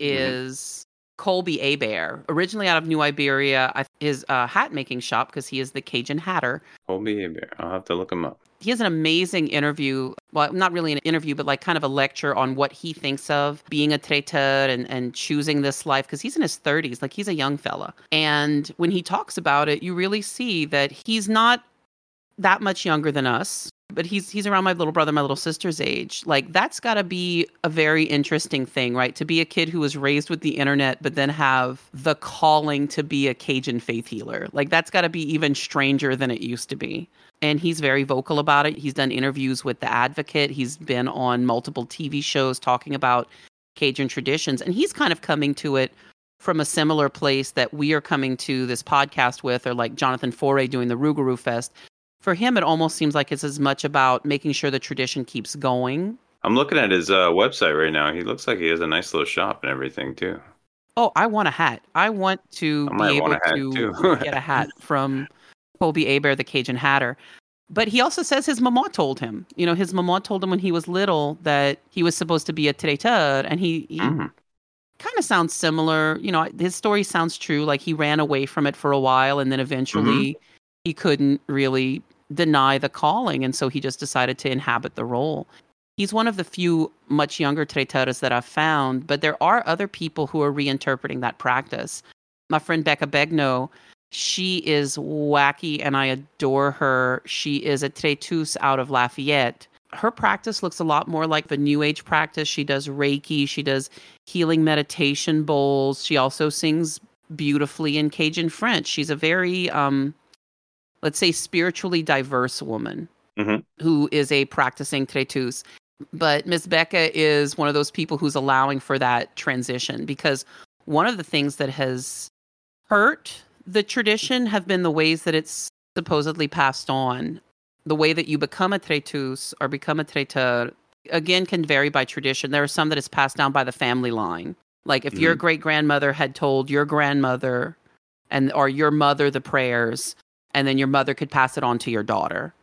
is Colby Hebert, originally out of New Iberia. His hat making shop, because he is the Cajun hatter. Colby Hebert. I'll have to look him up. He has an amazing interview. Well, not really an interview, but like kind of a lecture on what he thinks of being a traiteur and choosing this life, because he's in his 30s. Like, he's a young fella. And when he talks about it, you really see that he's not that much younger than us, but he's around my little brother, my little sister's age. Like, that's got to be a very interesting thing, right? To be a kid who was raised with the internet, but then have the calling to be a Cajun faith healer. Like, that's got to be even stranger than it used to be. And he's very vocal about it. He's done interviews with The Advocate. He's been on multiple TV shows talking about Cajun traditions. And he's kind of coming to it from a similar place that we are coming to this podcast with, or like Jonathan Foray doing the Rougarou Fest. For him, it almost seems like it's as much about making sure the tradition keeps going. I'm looking at his website right now. He looks like he has a nice little shop and everything, too. Oh, I want a hat. I want to be able to get a hat from Colby Hebert, the Cajun hatter. But he also says his mama told him. You know, his mama told him when he was little that he was supposed to be a traiteur, and he kind of sounds similar. You know, his story sounds true. Like, he ran away from it for a while, and then eventually he couldn't really deny the calling, and so he just decided to inhabit the role. He's one of the few much younger traiteurs that I've found, but there are other people who are reinterpreting that practice. My friend Becca Begno, she is wacky and I adore her. She is a traiteuse out of Lafayette. Her practice looks a lot more like the New Age practice. She does Reiki. She does healing meditation bowls. She also sings beautifully in Cajun French. She's a very, let's say, spiritually diverse woman who is a practicing traiteuse. But Miss Becca is one of those people who's allowing for that transition, because one of the things that has hurt the tradition have been the ways that it's supposedly passed on. The way that you become a traiteuse or become a traiteur, again, can vary by tradition. There are some that is passed down by the family line. Like, if your great-grandmother had told your grandmother or your mother the prayers, and then your mother could pass it on to your daughter.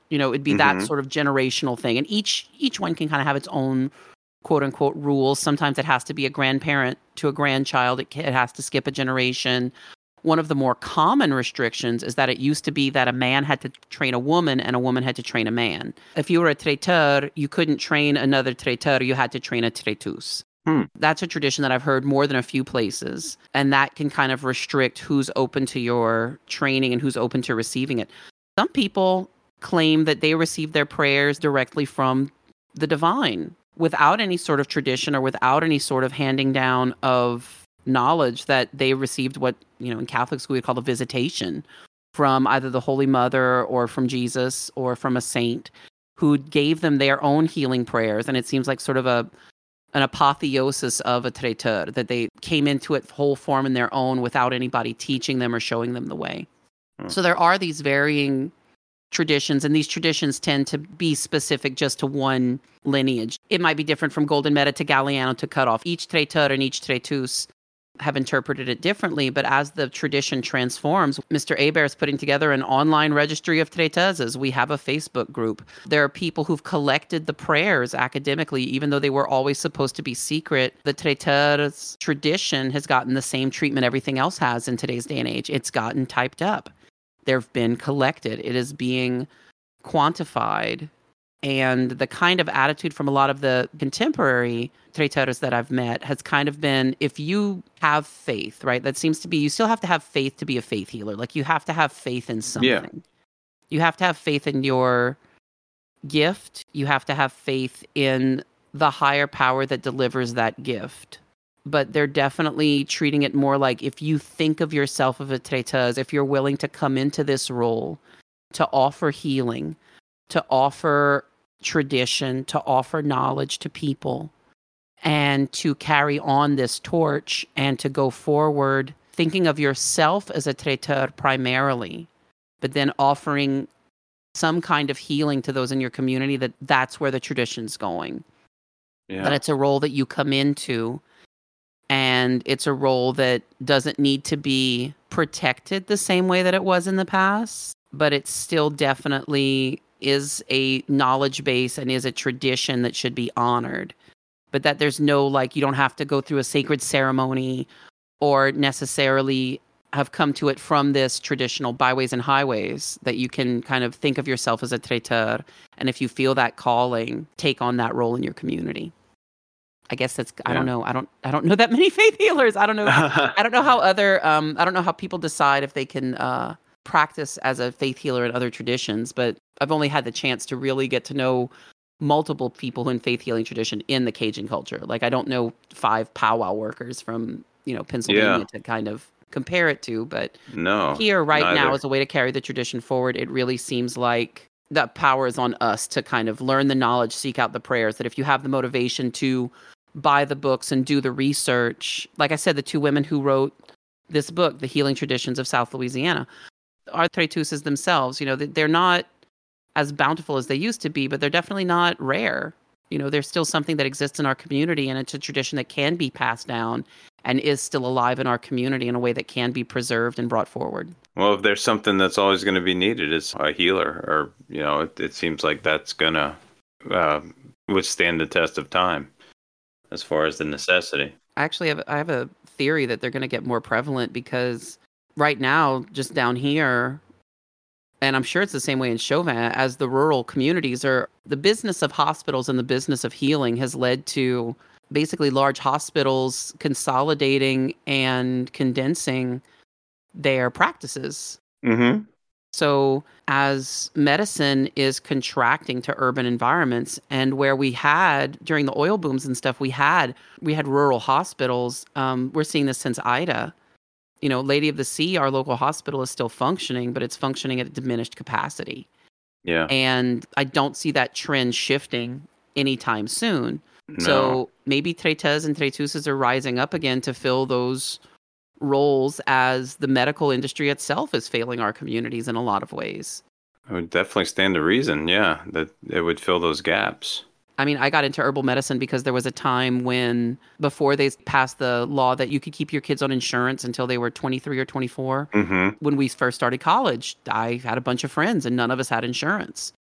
It'd be that sort of generational thing. And each one can kind of have its own quote unquote rules. Sometimes it has to be a grandparent to a grandchild. It has to skip a generation. One of the more common restrictions is that it used to be that a man had to train a woman and a woman had to train a man. If you were a traiteur, you couldn't train another traiteur. You had to train a traiteuse. That's a tradition that I've heard more than a few places. And that can kind of restrict who's open to your training and who's open to receiving it. Some people claim that they receive their prayers directly from the divine without any sort of tradition or without any sort of handing down of knowledge, that they received what, in Catholic school we call a visitation from either the Holy Mother or from Jesus or from a saint who gave them their own healing prayers. And it seems like sort of an apotheosis of a traiteur, that they came into it whole form in their own without anybody teaching them or showing them the way. So there are these varying traditions, and these traditions tend to be specific just to one lineage. It might be different from Golden Meta to Galliano to Cutoff. Each traiteur and each traiteuse have interpreted it differently, but as the tradition transforms, Mr. Hebert is putting together an online registry of traiteuses. We have a Facebook group. There are people who've collected the prayers academically, even though they were always supposed to be secret. The traiteur's tradition has gotten the same treatment everything else has in today's day and age. It's gotten typed up. They've been collected. It is being quantified. And the kind of attitude from a lot of the contemporary traiteurs that I've met has kind of been, if you have faith, right? That seems to be, you still have to have faith to be a faith healer. Like, you have to have faith in something. Yeah. You have to have faith in your gift. You have to have faith in the higher power that delivers that gift. But they're definitely treating it more like, if you think of yourself as a traiteuse, if you're willing to come into this role to offer healing, to offer tradition, to offer knowledge to people, and to carry on this torch and to go forward thinking of yourself as a traiteur primarily, but then offering some kind of healing to those in your community, that's where the tradition's going. Yeah. That it's a role that you come into, and it's a role that doesn't need to be protected the same way that it was in the past, but it still definitely is a knowledge base and is a tradition that should be honored. But that there's no, like, you don't have to go through a sacred ceremony or necessarily have come to it from this traditional byways and highways, that you can kind of think of yourself as a traiteur, and if you feel that calling, take on that role in your community. I guess that's, I don't know. I don't know that many faith healers. I don't know. I don't know how other, I don't know how people decide if they can practice as a faith healer in other traditions, but I've only had the chance to really get to know multiple people in faith healing tradition in the Cajun culture. Like, I don't know 5 powwow workers from, Pennsylvania to kind of compare it to, but here right now, as a way to carry the tradition forward, it really seems like that power is on us to kind of learn the knowledge, seek out the prayers, that if you have the motivation to buy the books and do the research, like I said, the 2 women who wrote this book, The Healing Traditions of South Louisiana, are traiteuses themselves. They're not as bountiful as they used to be, but they're definitely not rare. There's still something that exists in our community, and it's a tradition that can be passed down and is still alive in our community in a way that can be preserved and brought forward. Well, if there's something that's always going to be needed, it's a healer, or, it seems like that's going to withstand the test of time as far as the necessity. Actually, I have a theory that they're going to get more prevalent, because right now, just down here, and I'm sure it's the same way in Chauvin, as the rural communities are, the business of hospitals and the business of healing has led to basically large hospitals consolidating and condensing their practices. Mm-hmm. So as medicine is contracting to urban environments, and where we had, during the oil booms and stuff, we had rural hospitals. We're seeing this since Ida. Lady of the Sea, our local hospital, is still functioning, but it's functioning at a diminished capacity. Yeah. And I don't see that trend shifting anytime soon. No. So maybe traiteurs and traiteuses are rising up again to fill those roles, as the medical industry itself is failing our communities in a lot of ways. I would definitely stand to reason, that it would fill those gaps. I mean, I got into herbal medicine because there was a time when, before they passed the law that you could keep your kids on insurance until they were 23 or 24, when we first started college, I had a bunch of friends and none of us had insurance.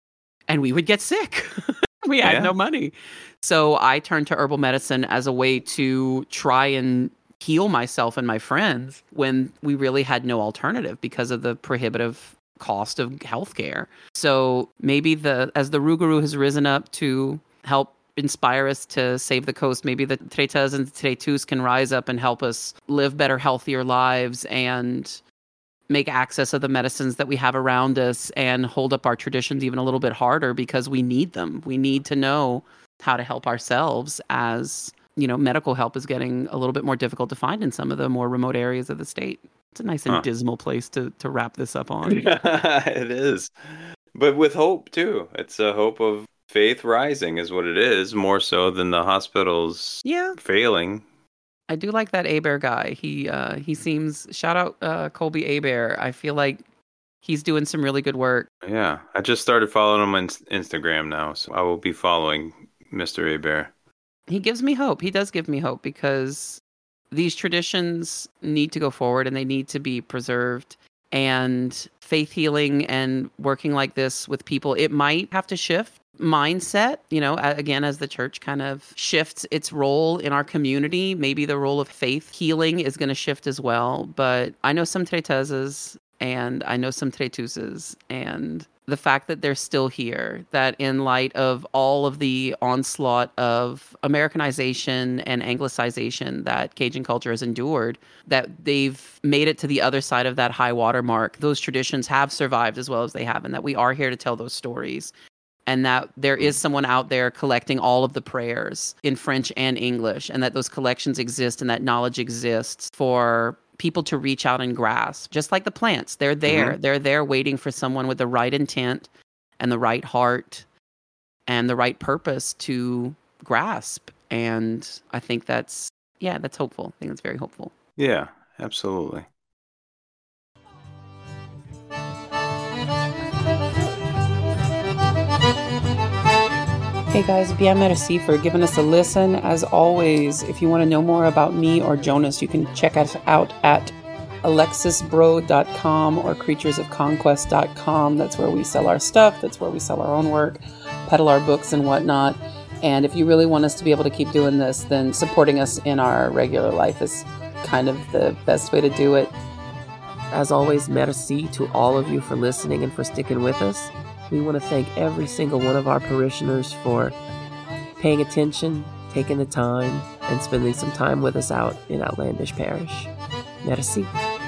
and we would get sick. We had no money. So I turned to herbal medicine as a way to try and heal myself and my friends when we really had no alternative because of the prohibitive cost of healthcare. So maybe as the Rougarou has risen up to help inspire us to save the coast, maybe the Treitas and the Treitus can rise up and help us live better, healthier lives and make access of the medicines that we have around us and hold up our traditions even a little bit harder because we need them. We need to know how to help ourselves, as medical help is getting a little bit more difficult to find in some of the more remote areas of the state. It's a nice and dismal place to wrap this up on. It is. But with hope, too. It's a hope of faith rising is what it is, more so than the hospitals failing. I do like that Hebert guy. He seems, shout out Colby Hebert. I feel like he's doing some really good work. Yeah, I just started following him on Instagram now, so I will be following Mr. Hebert. He gives me hope. He does give me hope because these traditions need to go forward and they need to be preserved. And faith healing and working like this with people, it might have to shift mindset, again, as the church kind of shifts its role in our community. Maybe the role of faith healing is going to shift as well. But I know some Treitaises and I know some Treituses, and the fact that they're still here, that in light of all of the onslaught of Americanization and Anglicization that Cajun culture has endured, that they've made it to the other side of that high water mark. Those traditions have survived as well as they have, and that we are here to tell those stories. And that there is someone out there collecting all of the prayers in French and English, and that those collections exist and that knowledge exists for people to reach out and grasp. Just like the plants, they're there. Mm-hmm. They're there waiting for someone with the right intent and the right heart and the right purpose to grasp. And I think that's hopeful. I think it's very hopeful. Yeah, absolutely. Hey guys, bien merci for giving us a listen. As always, if you want to know more about me or Jonas, you can check us out at alexisbro.com or creaturesofconquest.com. That's where we sell our stuff. That's where we sell our own work, peddle our books and whatnot. And if you really want us to be able to keep doing this, then supporting us in our regular life is kind of the best way to do it. As always, merci to all of you for listening and for sticking with us. We want to thank every single one of our parishioners for paying attention, taking the time, and spending some time with us out in Outlandish Parish. Merci.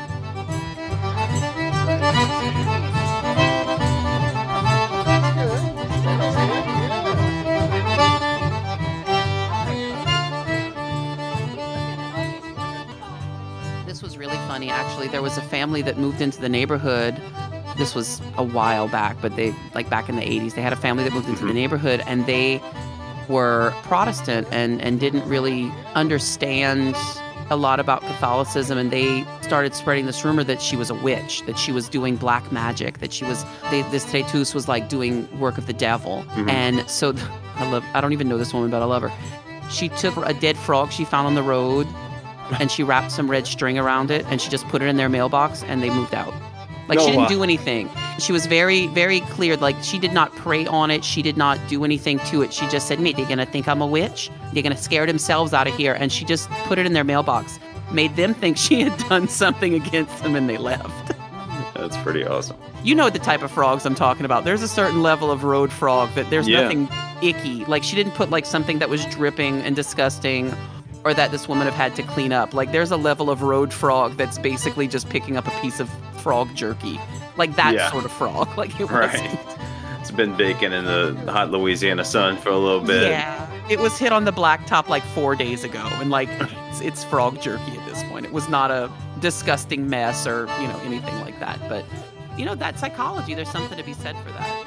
This was really funny, actually. There was a family that moved into the neighborhood. This was a while back, but back in the 80s, they had a family that moved into the neighborhood, and they were Protestant and didn't really understand a lot about Catholicism, and they started spreading this rumor that she was a witch, that she was doing black magic, that this Treitus was like doing work of the devil. Mm-hmm. And so I don't even know this woman, but I love her. She took a dead frog she found on the road, and she wrapped some red string around it, and she just put it in their mailbox, and they moved out. Like, she didn't do anything. She was very, very clear. Like, she did not pray on it. She did not do anything to it. She just said, mate, they're going to think I'm a witch. They're going to scare themselves out of here. And she just put it in their mailbox, made them think she had done something against them, and they left. That's pretty awesome. You know the type of frogs I'm talking about. There's a certain level of road frog that there's nothing icky. Like, she didn't put, like, something that was dripping and disgusting or that this woman have had to clean up. Like, there's a level of road frog that's basically just picking up a piece of frog jerky. Like, that sort of frog. Like, it wasn't. It's been baking in the hot Louisiana sun for a little bit. Yeah. It was hit on the blacktop like 4 days ago. And, like, it's frog jerky at this point. It was not a disgusting mess or, anything like that. But, that psychology, there's something to be said for that.